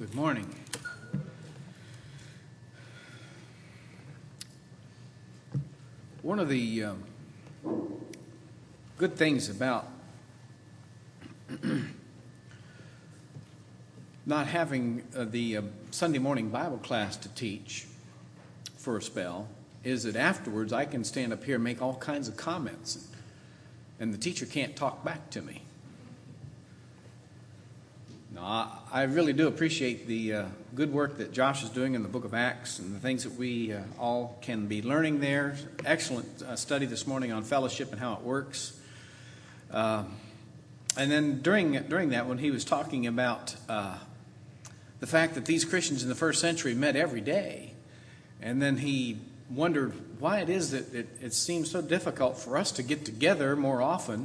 Good morning. One of the good things about not having the Sunday morning Bible class to teach for a spell is that afterwards I can stand up here and make all kinds of comments, and the teacher can't talk back to me. Now, I really do appreciate the good work that Josh is doing in the book of Acts and the things that we all can be learning there. Excellent study this morning on fellowship and how it works. And then during that, when he was talking about the fact that these Christians in the first century met every day, and then he wondered why it is that it seems so difficult for us to get together more often.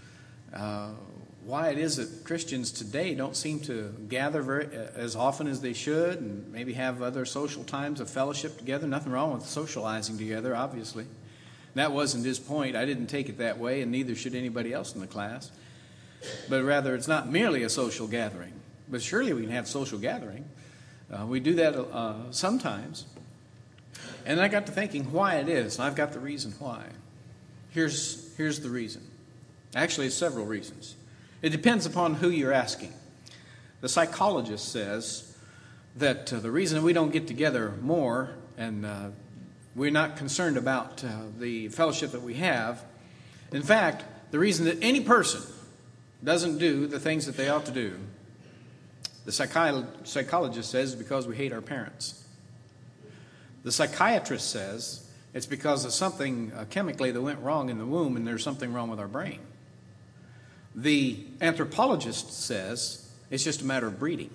Why it is that Christians today don't seem to gather as often as they should, and maybe have other social times of fellowship together. Nothing wrong with socializing together, obviously. That wasn't his point. I didn't take it that way, and neither should anybody else in the class. But rather, it's not merely a social gathering. But surely we can have social gathering. We do that sometimes. And I got to thinking why it is, and I've got the reason why. Here's the reason. Actually, it's several reasons. It depends upon who you're asking. The psychologist says that the reason we don't get together more and we're not concerned about the fellowship that we have, in fact, the reason that any person doesn't do the things that they ought to do, the psychologist says, is because we hate our parents. The psychiatrist says it's because of something chemically that went wrong in the womb, and there's something wrong with our brain. The anthropologist says it's just a matter of breeding.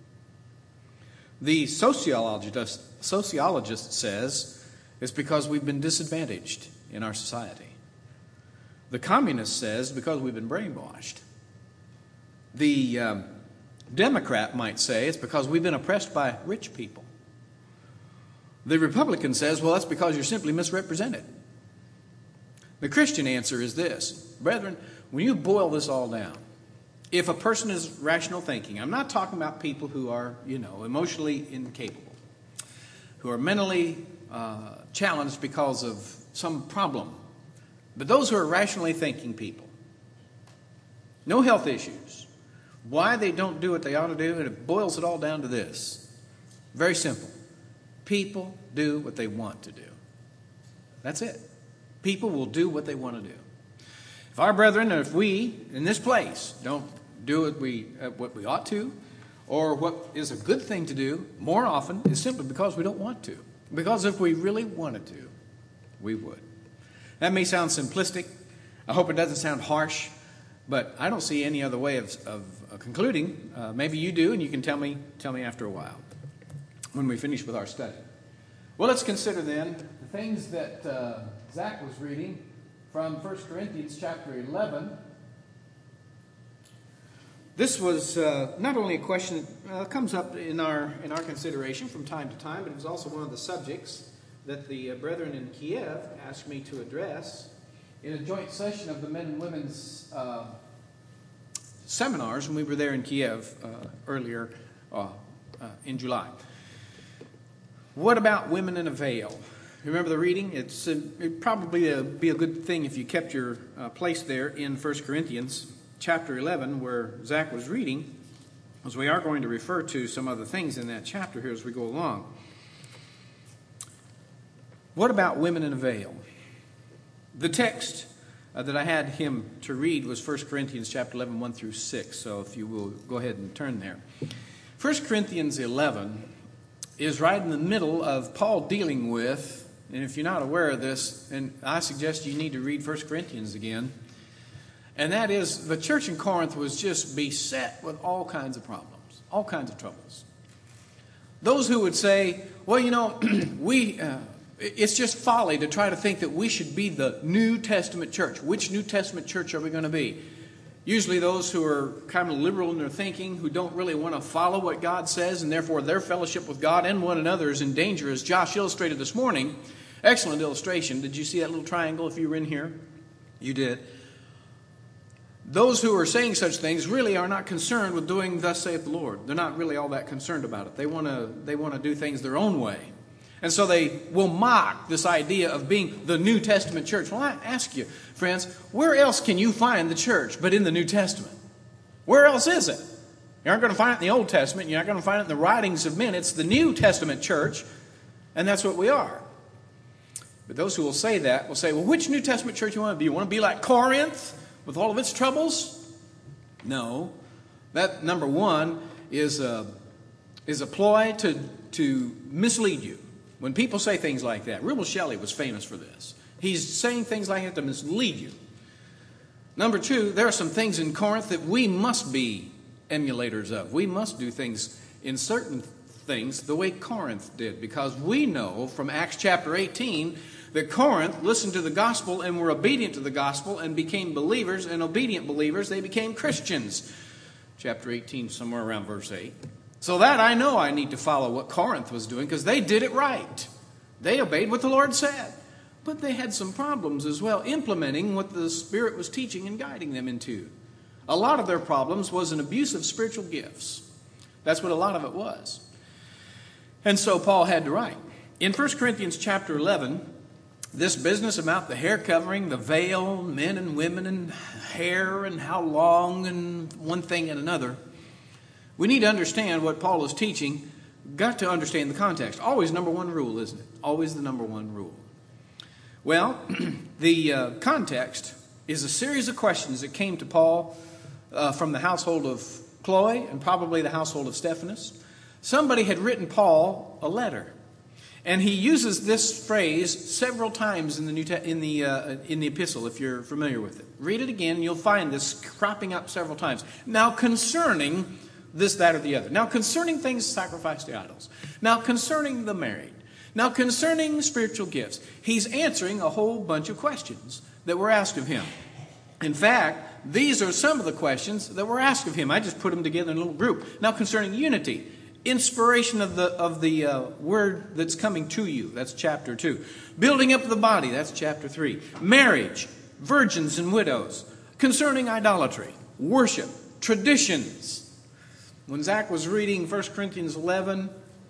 The sociologist says it's because we've been disadvantaged in our society. The communist says because we've been brainwashed. The Democrat might say it's because we've been oppressed by rich people. The Republican says, well, that's because you're simply misrepresented. The Christian answer is this: brethren, when you boil this all down, if a person is rational thinking, I'm not talking about people who are, emotionally incapable, who are mentally challenged because of some problem, but those who are rationally thinking people, no health issues, why they don't do what they ought to do, and it boils it all down to this. Very simple. People do what they want to do. That's it. People will do what they want to do. If our brethren, or if we in this place don't do what we ought to, or what is a good thing to do, more often is simply because we don't want to. Because if we really wanted to, we would. That may sound simplistic. I hope it doesn't sound harsh, but I don't see any other way of concluding. Maybe you do, and you can tell me after a while when we finish with our study. Well, let's consider then the things that Zach was reading from 1 Corinthians chapter 11. This was not only a question that comes up in our consideration from time to time, but it was also one of the subjects that the brethren in Kiev asked me to address in a joint session of the men and women's seminars when we were there in Kiev earlier in July. What about women in a veil? Remember the reading? It'd probably be a good thing if you kept your place there in 1 Corinthians chapter 11 where Zach was reading, as we are going to refer to some other things in that chapter here as we go along. What about women in a veil? The text that I had him to read was 1 Corinthians chapter 11, 1 through 6. So if you will go ahead and turn there. 1 Corinthians 11 is right in the middle of Paul dealing with, and if you're not aware of this, then I suggest you need to read 1 Corinthians again. And that is, the church in Corinth was just beset with all kinds of problems, all kinds of troubles. Those who would say, well, it's just folly to try to think that we should be the New Testament church. Which New Testament church are we going to be? Usually those who are kind of liberal in their thinking, who don't really want to follow what God says, and therefore their fellowship with God and one another is in danger, as Josh illustrated this morning. Excellent illustration. Did you see that little triangle if you were in here? You did. those who are saying such things really are not concerned with doing thus saith the Lord. They're not really all that concerned about it. They want to do things their own way. And so they will mock this idea of being the New Testament church. Well, I ask you, friends, where else can you find the church but in the New Testament? Where else is it? You aren't going to find it in the Old Testament. You're not going to find it in the writings of men. It's the New Testament church, and that's what we are. But those who will say that will say, well, which New Testament church do you want to be? You want to be like Corinth with all of its troubles? No. That, number one, is a ploy to mislead you. When people say things like that, Rubel Shelley was famous for this. He's saying things like that to mislead you. Number two, there are some things in Corinth that we must be emulators of. We must do things in certain things the way Corinth did, because we know from Acts chapter 18 that Corinth listened to the gospel and were obedient to the gospel and became believers, and obedient believers, they became Christians. Chapter 18, somewhere around verse 8. So that I know I need to follow what Corinth was doing, because they did it right. They obeyed what the Lord said. But they had some problems as well, implementing what the Spirit was teaching and guiding them into. A lot of their problems was an abuse of spiritual gifts. That's what a lot of it was. And so Paul had to write. In 1 Corinthians chapter 11, this business about the hair covering, the veil, men and women and hair and how long and one thing and another, we need to understand what Paul is teaching. Got to understand the context. Always number one rule, isn't it? Always the number one rule. Well, the context is a series of questions that came to Paul from the household of Chloe and probably the household of Stephanas. Somebody had written Paul a letter, and he uses this phrase several times in the epistle. If you're familiar with it, read it again, and you'll find this cropping up several times. Now, concerning this, that, or the other. Now, concerning things sacrificed to idols. Now, concerning the married. Now, concerning spiritual gifts. He's answering a whole bunch of questions that were asked of him. In fact, these are some of the questions that were asked of him. I just put them together in a little group. Now, concerning unity, inspiration of the word that's coming to you. That's chapter 2. Building up the body. That's chapter 3. Marriage, virgins and widows. Concerning idolatry, worship, traditions. When Zach was reading 1 Corinthians 11,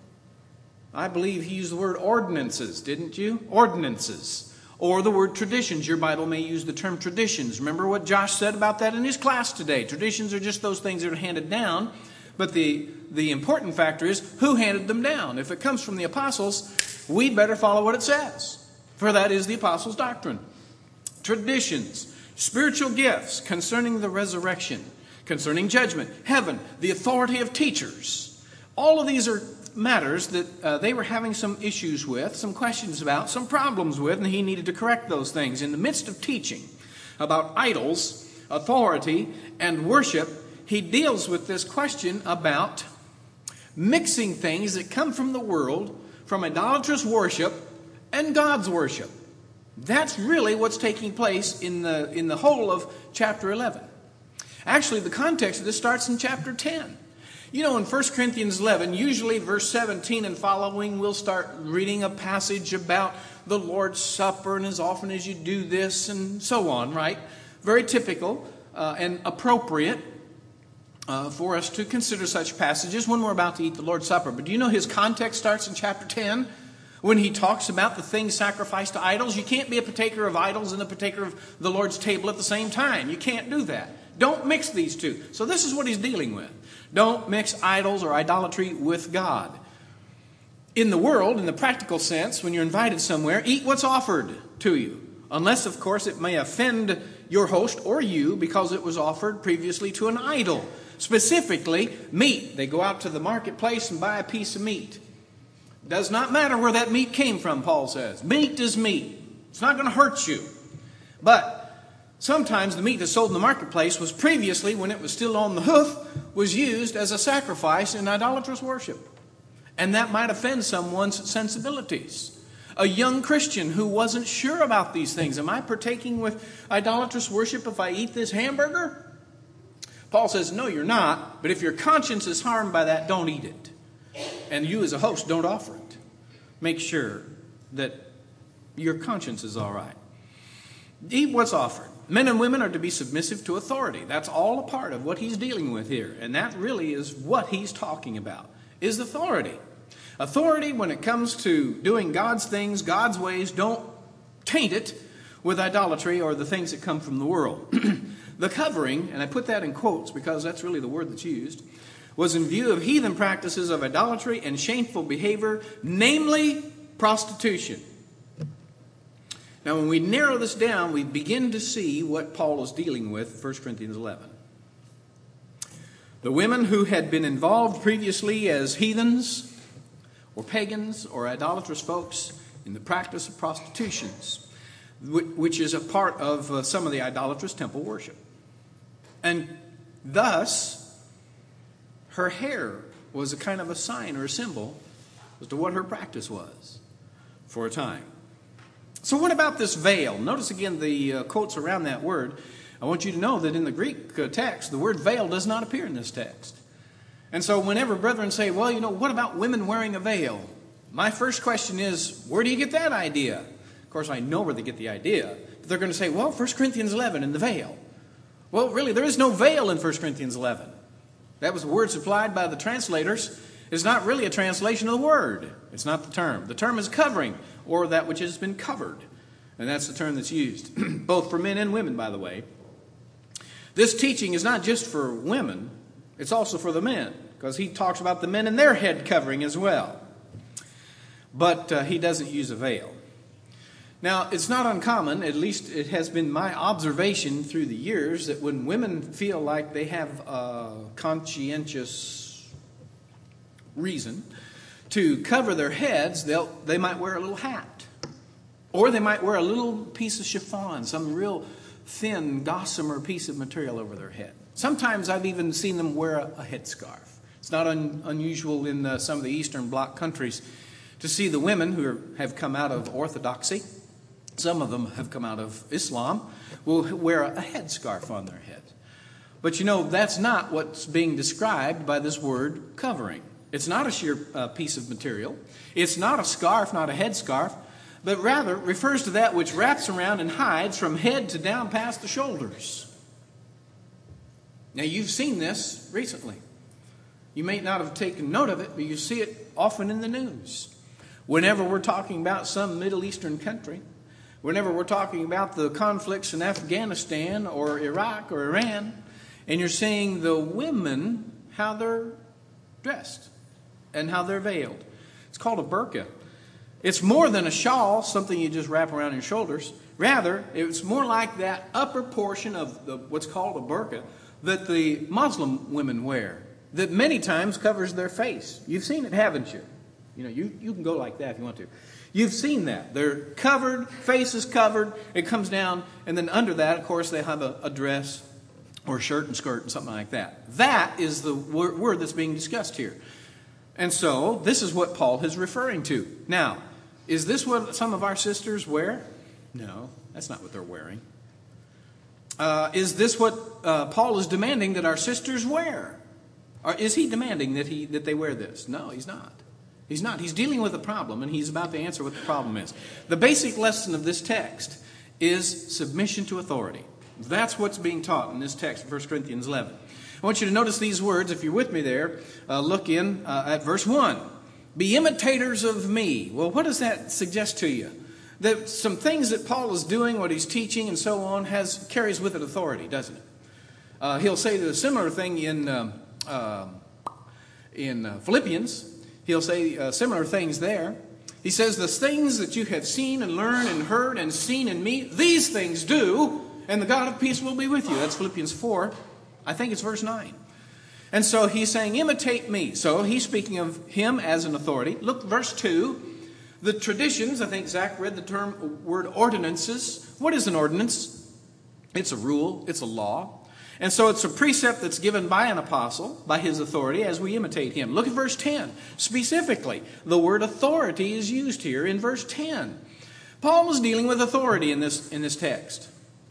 I believe he used the word ordinances, didn't you? Ordinances. Or the word traditions. Your Bible may use the term traditions. Remember what Josh said about that in his class today. Traditions are just those things that are handed down. But the important factor is who handed them down. If it comes from the apostles, we'd better follow what it says. For that is the apostles' doctrine. Traditions. Spiritual gifts concerning the resurrection. Concerning judgment, heaven, the authority of teachers. All of these are matters that they were having some issues with, some questions about, some problems with, and he needed to correct those things. In the midst of teaching about idols, authority, and worship, he deals with this question about mixing things that come from the world, from idolatrous worship and God's worship. That's really what's taking place in the whole of chapter 11. Actually, the context of this starts in chapter 10. You know, in 1 Corinthians 11, usually verse 17 and following, we'll start reading a passage about the Lord's Supper and as often as you do this and so on, right? Very typical and appropriate for us to consider such passages when we're about to eat the Lord's Supper. But do you know his context starts in chapter 10? When he talks about the things sacrificed to idols. You can't be a partaker of idols and a partaker of the Lord's table at the same time. You can't do that. Don't mix these two. So this is what he's dealing with. Don't mix idols or idolatry with God. In the world, in the practical sense, when you're invited somewhere, eat what's offered to you. Unless, of course, it may offend your host or you because it was offered previously to an idol. Specifically, meat. They go out to the marketplace and buy a piece of meat. Does not matter where that meat came from, Paul says. Meat is meat. It's not going to hurt you. But sometimes the meat that's sold in the marketplace was previously, when it was still on the hoof, was used as a sacrifice in idolatrous worship. And that might offend someone's sensibilities. A young Christian who wasn't sure about these things. Am I partaking with idolatrous worship if I eat this hamburger? Paul says, no, you're not. But if your conscience is harmed by that, don't eat it. And you as a host, don't offer it. Make sure that your conscience is all right. Eat what's offered. Men and women are to be submissive to authority. That's all a part of what he's dealing with here. And that really is what he's talking about, is authority. Authority, when it comes to doing God's things, God's ways, don't taint it with idolatry or the things that come from the world. The covering, and I put that in quotes because that's really the word that's used, was in view of heathen practices of idolatry and shameful behavior, namely prostitution. Now, when we narrow this down, we begin to see what Paul is dealing with, 1 Corinthians 11. The women who had been involved previously as heathens or pagans or idolatrous folks in the practice of prostitutions, which is a part of some of the idolatrous temple worship. And thus, her hair was a kind of a sign or a symbol as to what her practice was for a time. So what about this veil? Notice again the quotes around that word. I want you to know that in the Greek text, the word veil does not appear in this text. And so whenever brethren say, well, what about women wearing a veil? My first question is, where do you get that idea? Of course, I know where they get the idea. But they're going to say, well, 1 Corinthians 11 and the veil. Well, really, there is no veil in 1 Corinthians 11. That was the word supplied by the translators. It's not really a translation of the word. It's not the term. The term is covering, or that which has been covered. And that's the term that's used, both for men and women, by the way. This teaching is not just for women, it's also for the men, because he talks about the men and their head covering as well. But he doesn't use a veil. Now, it's not uncommon, at least it has been my observation through the years, that when women feel like they have a conscientious reason to cover their heads, they might wear a little hat. Or they might wear a little piece of chiffon, some real thin, gossamer piece of material over their head. Sometimes I've even seen them wear a headscarf. It's not unusual in some of the Eastern Bloc countries to see the women who have come out of Orthodoxy, some of them have come out of Islam, will wear a headscarf on their head. But that's not what's being described by this word covering. It's not a sheer piece of material. It's not a scarf, not a headscarf, but rather refers to that which wraps around and hides from head to down past the shoulders. Now, you've seen this recently. You may not have taken note of it, but you see it often in the news. Whenever we're talking about some Middle Eastern country, whenever we're talking about the conflicts in Afghanistan or Iraq or Iran, and you're seeing the women, how they're dressed and how they're veiled. It's called a burqa. It's more than a shawl, something you just wrap around your shoulders. Rather, it's more like that upper portion of what's called a burqa that the Muslim women wear, that many times covers their face. You've seen it, haven't you? You can go like that if you want to. You've seen that. They're covered, face is covered, it comes down, and then under that, of course, they have a dress or shirt and skirt and something like that. That is the word that's being discussed here. And so, this is what Paul is referring to. Now, is this what some of our sisters wear? No, that's not what they're wearing. Is this what Paul is demanding that our sisters wear? Or is he demanding that they wear this? No, he's not. He's not. He's dealing with a problem, and he's about to answer what the problem is. The basic lesson of this text is submission to authority. That's what's being taught in this text, 1 Corinthians 11. I want you to notice these words. If you're with me there, look in at verse 1. Be imitators of me. Well, what does that suggest to you? That some things that Paul is doing, what he's teaching and so on, carries with it authority, doesn't it? He'll say a similar thing in Philippians. He'll say similar things there. He says, the things that you have seen and learned and heard and seen in me, these things do, and the God of peace will be with you. That's Philippians 4. I think it's verse 9. And so he's saying, imitate me. So he's speaking of him as an authority. Look, verse 2. The traditions, I think Zach read the word ordinances. What is an ordinance? It's a rule. It's a law. And so it's a precept that's given by an apostle, by his authority, as we imitate him. Look at verse 10. Specifically, the word authority is used here in verse 10. Paul is dealing with authority in this text.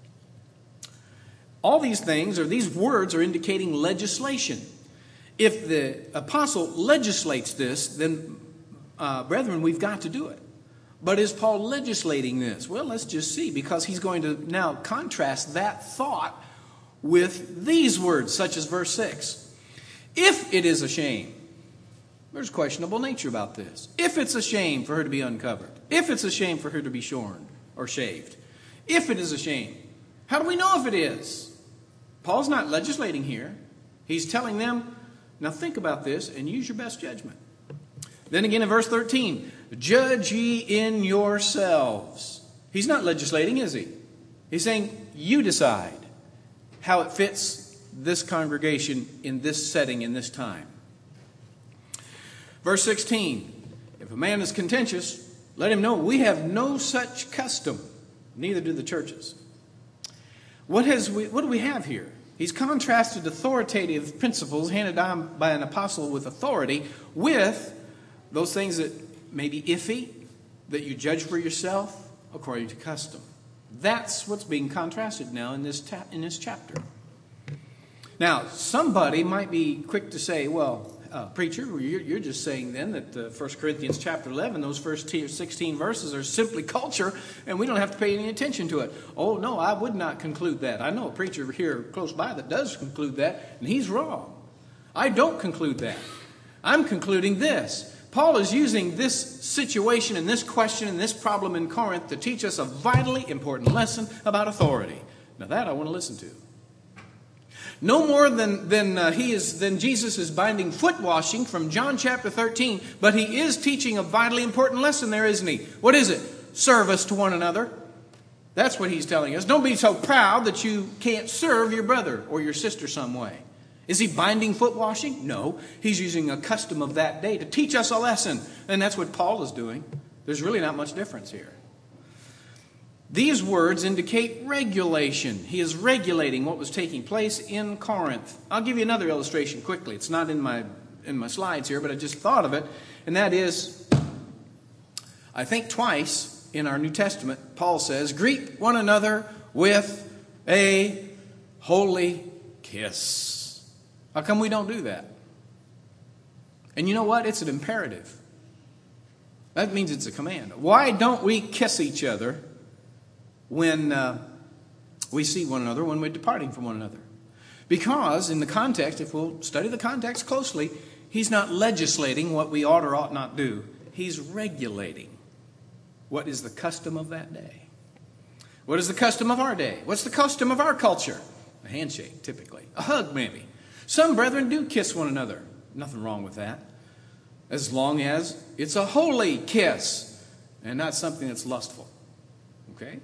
All these things, or these words, are indicating legislation. If the apostle legislates this, then, brethren, we've got to do it. But is Paul legislating this? Well, let's just see, because he's going to now contrast that thought with these words, such as verse 6. If it is a shame, there's questionable nature about this. If it's a shame for her to be uncovered, if it's a shame for her to be shorn or shaved, if it is a shame, how do we know if it is? Paul's not legislating here. He's telling them, now think about this and use your best judgment. Then again in verse 13, judge ye in yourselves. He's not legislating, is he? He's saying, you decide how it fits this congregation in this setting, in this time. Verse 16, if a man is contentious, let him know we have no such custom, neither do the churches. What do we have here? He's contrasted authoritative principles handed down by an apostle with authority with those things that may be iffy, that you judge for yourself according to custom. That's what's being contrasted now in this chapter. Now, somebody might be quick to say, well, preacher, you're just saying then that 1 Corinthians chapter 11, those first 16 verses are simply culture, and we don't have to pay any attention to it. Oh, no, I would not conclude that. I know a preacher here close by that does conclude that, and he's wrong. I don't conclude that. I'm concluding this. Paul is using this situation and this question and this problem in Corinth to teach us a vitally important lesson about authority. Now that I want to listen to. No more than Jesus is binding foot washing from John chapter 13, but he is teaching a vitally important lesson there, isn't he? What is it? Service to one another. That's what he's telling us. Don't be so proud that you can't serve your brother or your sister some way. Is he binding foot washing? No. He's using a custom of that day to teach us a lesson. And that's what Paul is doing. There's really not much difference here. These words indicate regulation. He is regulating what was taking place in Corinth. I'll give you another illustration quickly. It's not in my slides here, but I just thought of it. And that is, I think twice in our New Testament, Paul says, greet one another with a holy kiss. How come we don't do that? And you know what? It's an imperative. That means it's a command. Why don't we kiss each other when we see one another, when we're departing from one another? Because in the context, if we'll study the context closely, he's not legislating what we ought or ought not do. He's regulating what is the custom of that day. What is the custom of our day? What's the custom of our culture? A handshake, typically. A hug, maybe. Some brethren do kiss one another. Nothing wrong with that. As long as it's a holy kiss and not something that's lustful. Okay?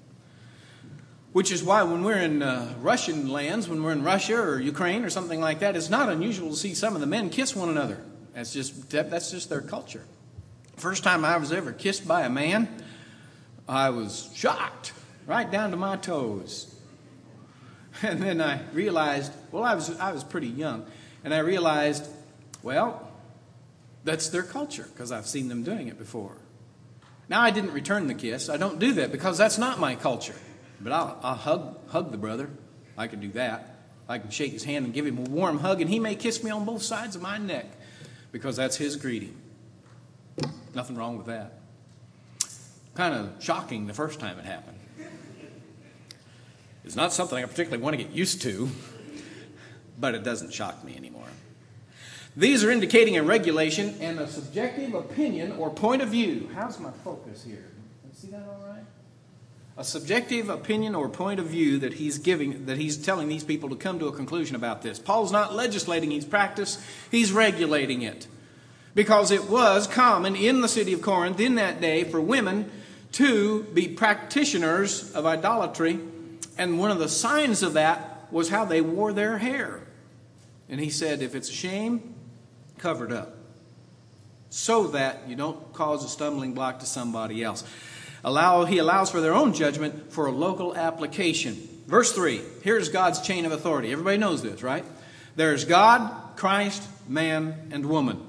Which is why when we're in Russian lands, when we're in Russia or Ukraine or something like that, it's not unusual to see some of the men kiss one another. That's just their culture. First time I was ever kissed by a man, I was shocked right down to my toes. And then I realized, well, I was pretty young, and I realized, well, that's their culture because I've seen them doing it before. Now, I didn't return the kiss. I don't do that because that's not my culture. But I'll hug the brother. I can do that. I can shake his hand and give him a warm hug, and he may kiss me on both sides of my neck because that's his greeting. Nothing wrong with that. Kind of shocking the first time it happened. It's not something I particularly want to get used to, but it doesn't shock me anymore. These are indicating a regulation and a subjective opinion or point of view. How's my focus here? Can you see that all right? A subjective opinion or point of view that he's giving, that he's telling these people to come to a conclusion about this. Paul's not legislating his practice, he's regulating it. Because it was common in the city of Corinth in that day for women to be practitioners of idolatry. And one of the signs of that was how they wore their hair. And he said, if it's a shame, cover it up. So that you don't cause a stumbling block to somebody else. He allows for their own judgment for a local application. Verse 3, here's God's chain of authority. Everybody knows this, right? There's God, Christ, man, and woman.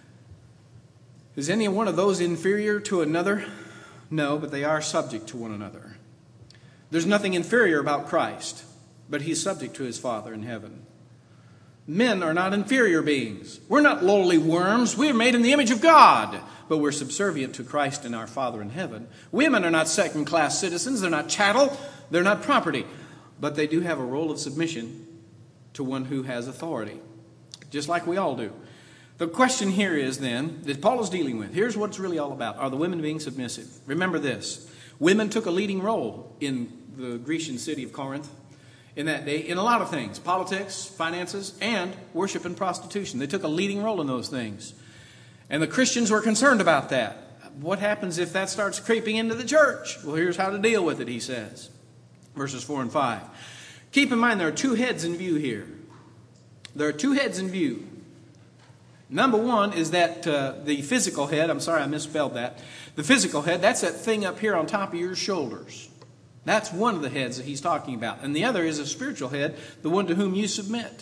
Is any one of those inferior to another? No, but they are subject to one another. There's nothing inferior about Christ, but he's subject to his Father in heaven. Men are not inferior beings. We're not lowly worms. We are made in the image of God, but we're subservient to Christ and our Father in heaven. Women are not second-class citizens. They're not chattel. They're not property. But they do have a role of submission to one who has authority, just like we all do. The question here is then that Paul is dealing with. Here's what it's really all about. Are the women being submissive? Remember this. Women took a leading role in the Grecian city of Corinth in that day in a lot of things. Politics, finances, and worship and prostitution. They took a leading role in those things. And the Christians were concerned about that. What happens if that starts creeping into the church? Well, here's how to deal with it, he says. Verses 4 and 5. Keep in mind there are two heads in view here. There are two heads in view. Number one is that the physical head, I'm sorry I misspelled that. The physical head, that's that thing up here on top of your shoulders. That's one of the heads that he's talking about. And the other is a spiritual head, the one to whom you submit.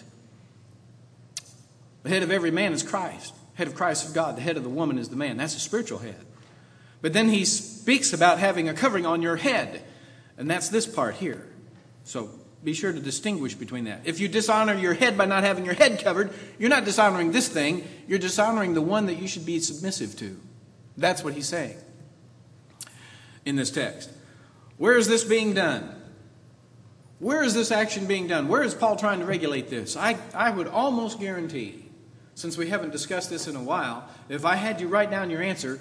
The head of every man is Christ. The head of Christ is God. The head of the woman is the man. That's a spiritual head. But then he speaks about having a covering on your head. And that's this part here. So be sure to distinguish between that. If you dishonor your head by not having your head covered, you're not dishonoring this thing. You're dishonoring the one that you should be submissive to. That's what he's saying in this text. Where is this being done? Where is this action being done? Where is Paul trying to regulate this? I would almost guarantee, since we haven't discussed this in a while, if I had you write down your answer,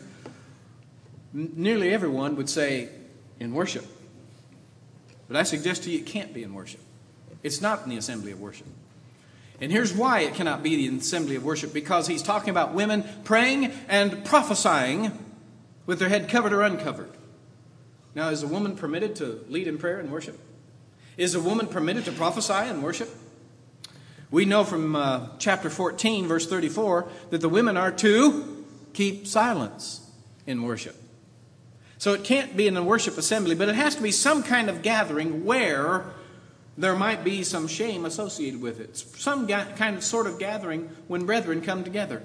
nearly everyone would say, in worship. But I suggest to you it can't be in worship. It's not in the assembly of worship. And here's why it cannot be the assembly of worship. Because he's talking about women praying and prophesying with their head covered or uncovered. Now, is a woman permitted to lead in prayer and worship? Is a woman permitted to prophesy and worship? We know from chapter 14, verse 34, that the women are to keep silence in worship. So it can't be in a worship assembly, but it has to be some kind of gathering where there might be some shame associated with it. Some kind of sort of gathering when brethren come together.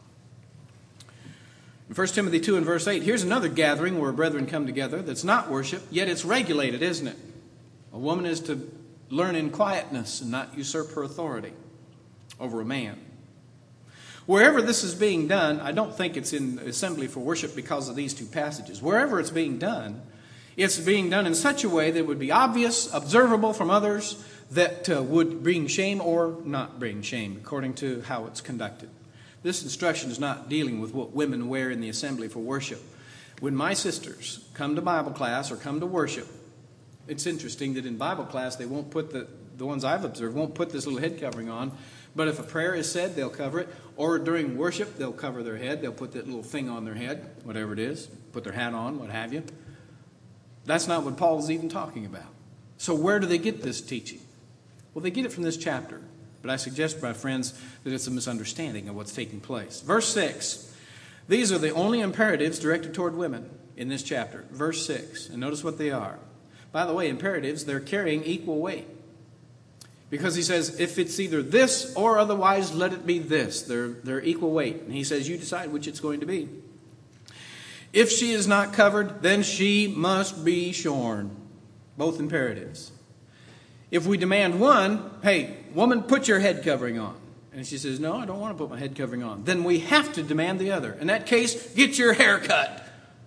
In 1 Timothy 2 and verse 8, here's another gathering where brethren come together that's not worship, yet it's regulated, isn't it? A woman is to learn in quietness and not usurp her authority over a man. Wherever this is being done, I don't think it's in assembly for worship because of these two passages. Wherever it's being done in such a way that it would be obvious, observable from others, that would bring shame or not bring shame, according to how it's conducted. This instruction is not dealing with what women wear in the assembly for worship. When my sisters come to Bible class or come to worship, it's interesting that in Bible class they won't put the ones I've observed won't put this little head covering on. But if a prayer is said, they'll cover it. Or during worship, they'll cover their head. They'll put that little thing on their head, whatever it is. Put their hat on, what have you. That's not what Paul is even talking about. So where do they get this teaching? Well, they get it from this chapter. But I suggest, my friends, that it's a misunderstanding of what's taking place. Verse 6. These are the only imperatives directed toward women in this chapter. Verse 6. And notice what they are. By the way, imperatives, they're carrying equal weight. Because he says, if it's either this or otherwise, let it be this. They're equal weight. And he says, you decide which it's going to be. If she is not covered, then she must be shorn. Both imperatives. If we demand one, hey, woman, put your head covering on. And she says, no, I don't want to put my head covering on. Then we have to demand the other. In that case, get your hair cut.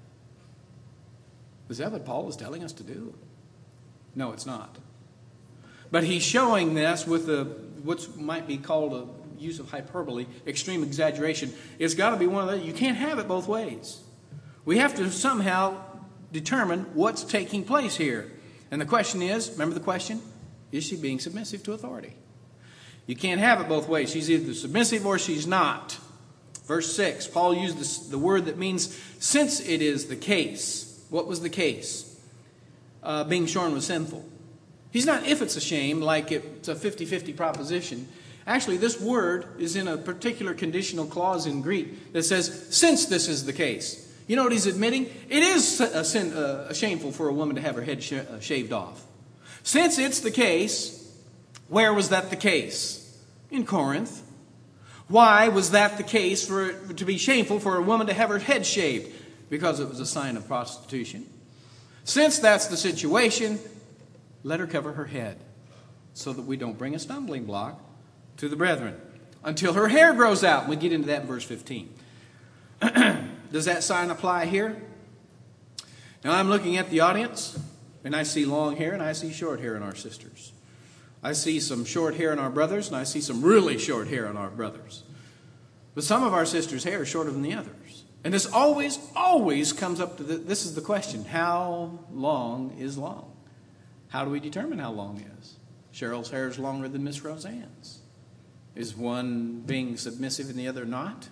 Is that what Paul is telling us to do? No, it's not. But he's showing this with what might be called a use of hyperbole, extreme exaggeration. It's got to be one of those. You can't have it both ways. We have to somehow determine what's taking place here. And the question is, remember the question? Is she being submissive to authority? You can't have it both ways. She's either submissive or she's not. Verse 6, Paul used the word that means, since it is the case. What was the case? Being shorn was sinful. He's not if it's a shame, like it's a 50-50 proposition. Actually, this word is in a particular conditional clause in Greek that says, since this is the case. You know what he's admitting? It is shameful for a woman to have her head shaved off. Since it's the case, where was that the case? In Corinth. Why was that the case for it to be shameful for a woman to have her head shaved? Because it was a sign of prostitution. Since that's the situation, let her cover her head so that we don't bring a stumbling block to the brethren until her hair grows out. We get into that in verse 15. Does that sign apply here? Now I'm looking at the audience, and I see long hair and I see short hair in our sisters. I see some short hair in our brothers, and I see some really short hair in our brothers. But some of our sisters' hair is shorter than the others. And this always comes up to this is the question. How long is long? How do we determine how long is? Cheryl's hair is longer than Miss Roseanne's. Is one being submissive and the other not?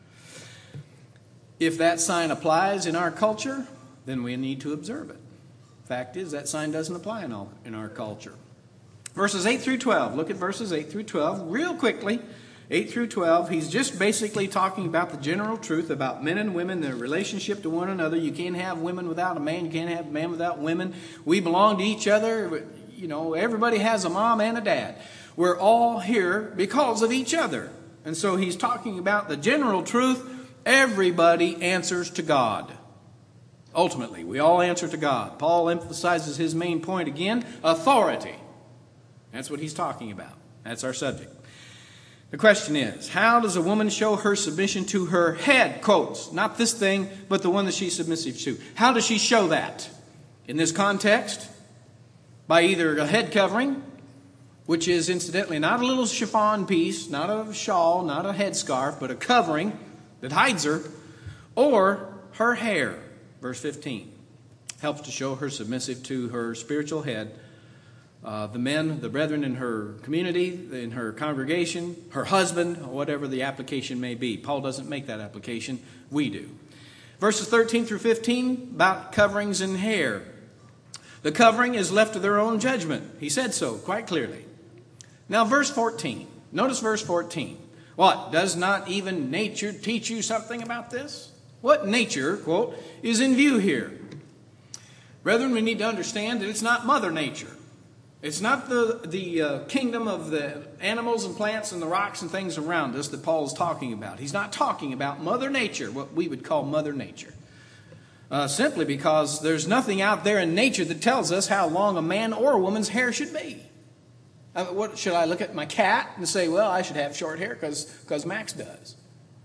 If that sign applies in our culture, then we need to observe it. Fact is, that sign doesn't apply in our culture. Verses 8 through 12. Look at verses 8 through 12 real quickly. 8 through 12, he's just basically talking about the general truth about men and women, their relationship to one another. You can't have women without a man. You can't have a man without women. We belong to each other. You know, everybody has a mom and a dad. We're all here because of each other. And so he's talking about the general truth. Everybody answers to God. Ultimately, we all answer to God. Paul emphasizes his main point again, authority. That's what he's talking about. That's our subject. The question is, how does a woman show her submission to her head, quotes, not this thing, but the one that she's submissive to? How does she show that? In this context, by either a head covering, which is incidentally not a little chiffon piece, not a shawl, not a headscarf, but a covering that hides her, or her hair. Verse 15 helps to show her submissive to her spiritual head. The men, the brethren in her community, in her congregation, her husband, whatever the application may be. Paul doesn't make that application. We do. Verses 13 through 15 about coverings and hair. The covering is left to their own judgment. He said so quite clearly. Now verse 14. Notice verse 14. What? Does not even nature teach you something about this? What nature, quote, is in view here? Brethren, we need to understand that it's not Mother Nature. It's not the kingdom of the animals and plants and the rocks and things around us that Paul is talking about. He's not talking about Mother Nature, what we would call Mother Nature. Simply because there's nothing out there in nature that tells us how long a man or a woman's hair should be. What should I look at my cat and say, well, I should have short hair because Max does?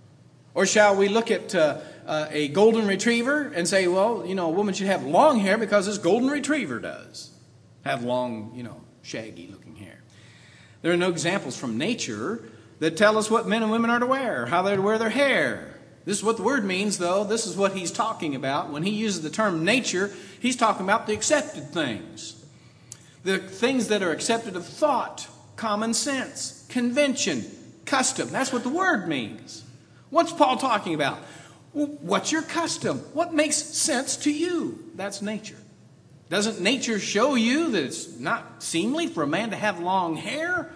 Or shall we look at a golden retriever and say, well, you know, a woman should have long hair because this golden retriever does have long, you know, shaggy looking hair. There are no examples from nature that tell us what men and women are to wear, how they're to wear their hair. This is what the word means, though. This is what he's talking about. When he uses the term nature, he's talking about the accepted things. The things that are accepted of thought, common sense, convention, custom. That's what the word means. What's Paul talking about? Well, what's your custom? What makes sense to you? That's nature. Doesn't nature show you that it's not seemly for a man to have long hair?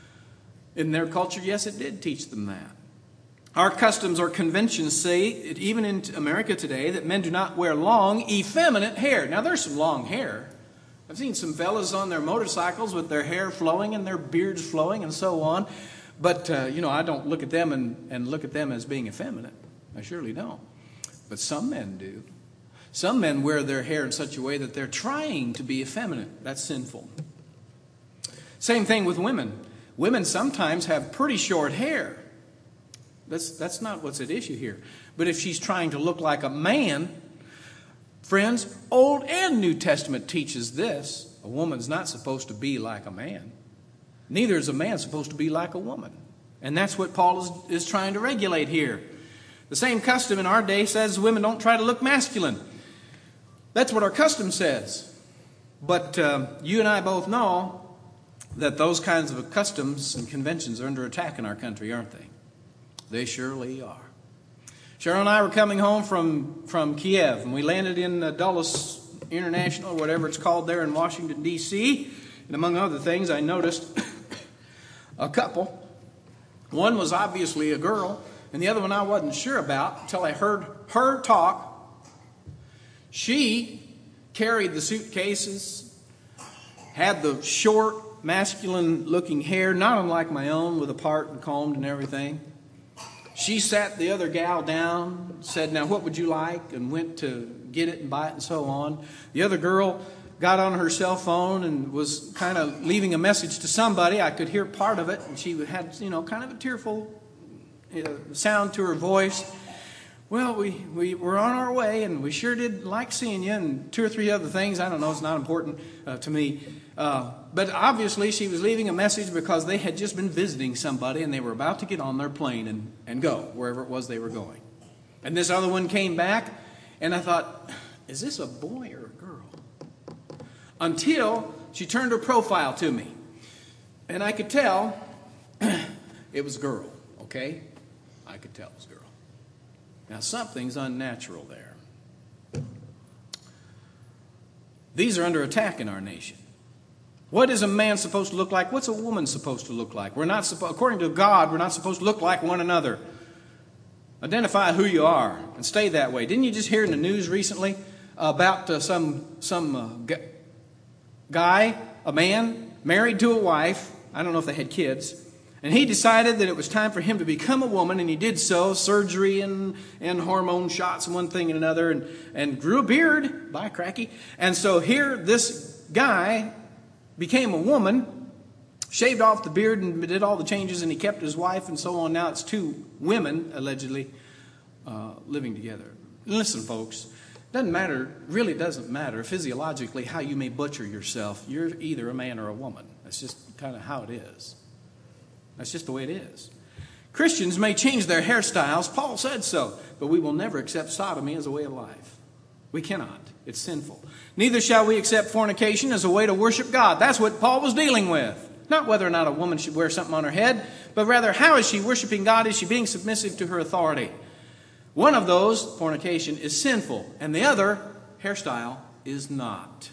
In their culture, yes, it did teach them that. Our customs or conventions say, even in America today, that men do not wear long, effeminate hair. Now, there's some long hair. I've seen some fellas on their motorcycles with their hair flowing and their beards flowing and so on. But, I don't look at them and look at them as being effeminate. I surely don't. But some men do. Some men wear their hair in such a way that they're trying to be effeminate. That's sinful. Same thing with women. Women sometimes have pretty short hair. That's not what's at issue here. But if she's trying to look like a man, friends, Old and New Testament teaches this. A woman's not supposed to be like a man. Neither is a man supposed to be like a woman. And that's what Paul is trying to regulate here. The same custom in our day says women don't try to look masculine. That's what our custom says. But you and I both know that those kinds of customs and conventions are under attack in our country, aren't they? They surely are. Cheryl and I were coming home from Kiev, and we landed in Dulles International, whatever it's called there in Washington, D.C. And among other things, I noticed a couple. One was obviously a girl, and the other one I wasn't sure about until I heard her talk. She carried the suitcases, had the short, masculine-looking hair, not unlike my own, with a part and combed and everything. She sat the other gal down, said, now what would you like? And went to get it and buy it and so on. The other girl got on her cell phone and was kind of leaving a message to somebody. I could hear part of it, and she had, kind of a tearful sound to her voice. Well, we were on our way, and we sure did like seeing you, and 2 or 3 other things. I don't know, it's not important to me. But obviously she was leaving a message because they had just been visiting somebody, and they were about to get on their plane and go wherever it was they were going. And this other one came back, and I thought, is this a boy or a girl? Until she turned her profile to me. And I could tell it was a girl, okay? I could tell it was a girl. Now, something's unnatural there. These are under attack in our nation. What is a man supposed to look like? What's a woman supposed to look like? According to God, we're not supposed to look like one another. Identify who you are and stay that way. Didn't you just hear in the news recently about some guy, a man, married to a wife? I don't know if they had kids. And he decided that it was time for him to become a woman, and he did so, surgery and hormone shots and one thing and another, and grew a beard, by cracky. And so here this guy became a woman, shaved off the beard and did all the changes, and he kept his wife and so on. Now it's 2 women, allegedly, living together. Listen, folks, really doesn't matter physiologically how you may butcher yourself. You're either a man or a woman. That's just kind of how it is. That's just the way it is. Christians may change their hairstyles. Paul said so. But we will never accept sodomy as a way of life. We cannot. It's sinful. Neither shall we accept fornication as a way to worship God. That's what Paul was dealing with. Not whether or not a woman should wear something on her head, but rather how is she worshiping God? Is she being submissive to her authority? One of those, fornication, is sinful. And the other, hairstyle, is not.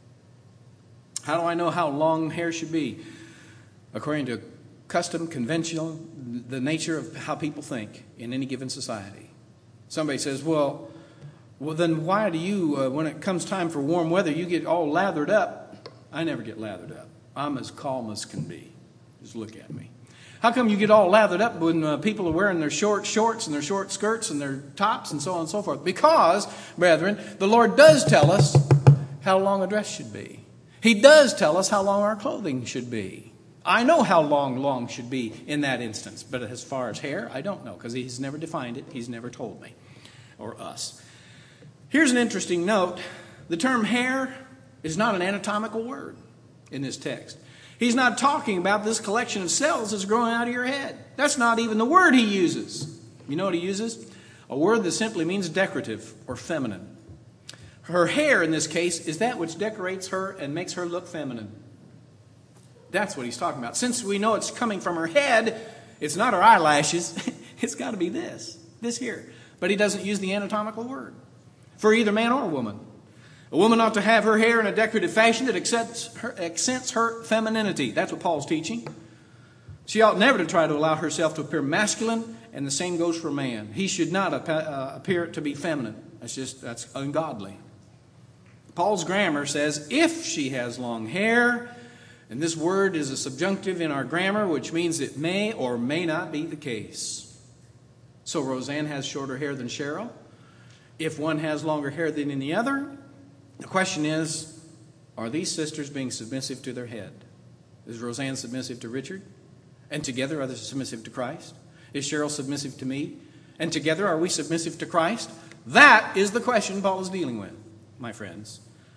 How do I know how long hair should be? According to custom, conventional, the nature of how people think in any given society. Somebody says, well, then why do you, when it comes time for warm weather, you get all lathered up? I never get lathered up. I'm as calm as can be. Just look at me. How come you get all lathered up when people are wearing their short shorts and their short skirts and their tops and so on and so forth? Because, brethren, the Lord does tell us how long a dress should be. He does tell us how long our clothing should be. I know how long should be in that instance. But as far as hair, I don't know because He's never defined it. He's never told me or us. Here's an interesting note. The term hair is not an anatomical word in this text. He's not talking about this collection of cells that's growing out of your head. That's not even the word he uses. You know what he uses? A word that simply means decorative or feminine. Her hair in this case is that which decorates her and makes her look feminine. That's what he's talking about. Since we know it's coming from her head, it's not her eyelashes. It's got to be this here. But he doesn't use the anatomical word for either man or woman. A woman ought to have her hair in a decorative fashion that accents her femininity. That's what Paul's teaching. She ought never to try to allow herself to appear masculine, and the same goes for a man. He should not appear to be feminine. That's ungodly. Paul's grammar says, if she has long hair, and this word is a subjunctive in our grammar, which means it may or may not be the case. So Roseanne has shorter hair than Cheryl. If one has longer hair than the other, the question is, are these sisters being submissive to their head? Is Roseanne submissive to Richard? And together are they submissive to Christ? Is Cheryl submissive to me? And together are we submissive to Christ? That is the question Paul is dealing with, my friends.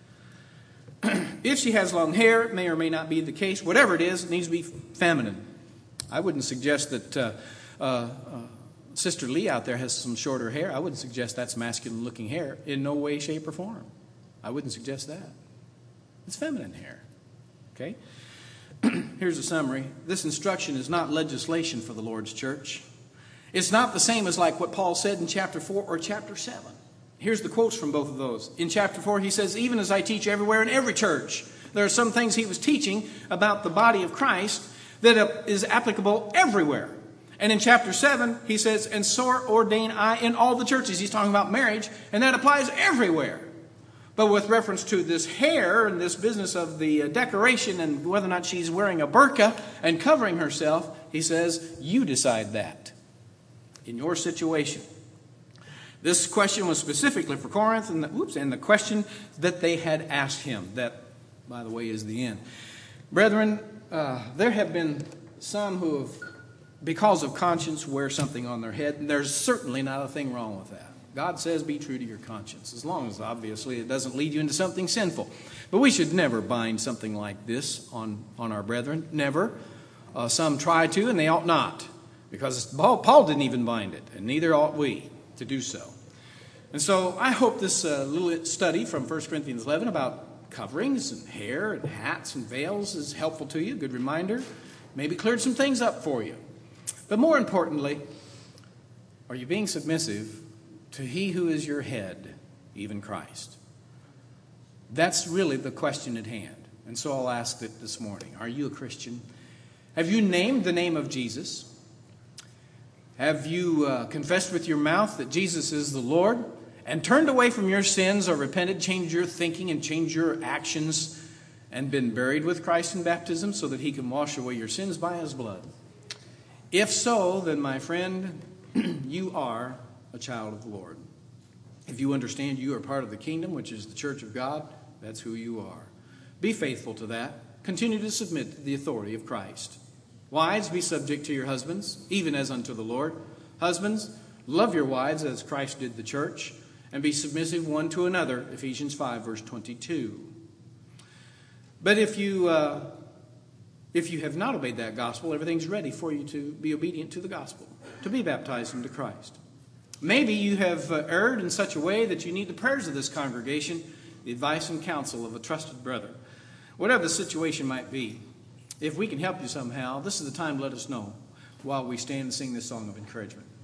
If she has long hair, it may or may not be the case. Whatever it is, it needs to be feminine. I wouldn't suggest that Sister Lee out there has some shorter hair. I wouldn't suggest that's masculine-looking hair in no way, shape, or form. I wouldn't suggest that. It's feminine hair. Okay? Here's a summary. This instruction is not legislation for the Lord's church. It's not the same as like what Paul said in chapter 4 or chapter 7. Here's the quotes from both of those. In chapter 4, he says, even as I teach everywhere in every church, there are some things he was teaching about the body of Christ that is applicable everywhere. And in chapter 7, he says, and so ordain I in all the churches. He's talking about marriage, and that applies everywhere. But with reference to this hair and this business of the decoration and whether or not she's wearing a burqa and covering herself, he says, you decide that in your situation. This question was specifically for Corinth, and the question that they had asked him, that by the way, is the end. Brethren, there have been some who have, because of conscience, wear something on their head, and there's certainly not a thing wrong with that. God says be true to your conscience, as long as, obviously, it doesn't lead you into something sinful. But we should never bind something like this on our brethren. Never. Some try to, and they ought not, because Paul didn't even bind it, and neither ought we to do so. And so I hope this little study from 1 Corinthians 11 about coverings and hair and hats and veils is helpful to you, a good reminder. Maybe cleared some things up for you. But more importantly, are you being submissive to He who is your head, even Christ? That's really the question at hand. And so I'll ask it this morning. Are you a Christian? Have you named the name of Jesus? Have you confessed with your mouth that Jesus is the Lord and turned away from your sins or repented, changed your thinking and changed your actions and been buried with Christ in baptism so that He can wash away your sins by His blood? If so, then my friend, you are a child of the Lord. If you understand you are part of the kingdom, which is the church of God, that's who you are. Be faithful to that. Continue to submit to the authority of Christ. Wives, be subject to your husbands, even as unto the Lord. Husbands, love your wives as Christ did the church, and be submissive one to another, Ephesians 5, verse 22. But if you have not obeyed that gospel, everything's ready for you to be obedient to the gospel, to be baptized into Christ. Maybe you have erred in such a way that you need the prayers of this congregation, the advice and counsel of a trusted brother. Whatever the situation might be, if we can help you somehow, this is the time to let us know while we stand and sing this song of encouragement.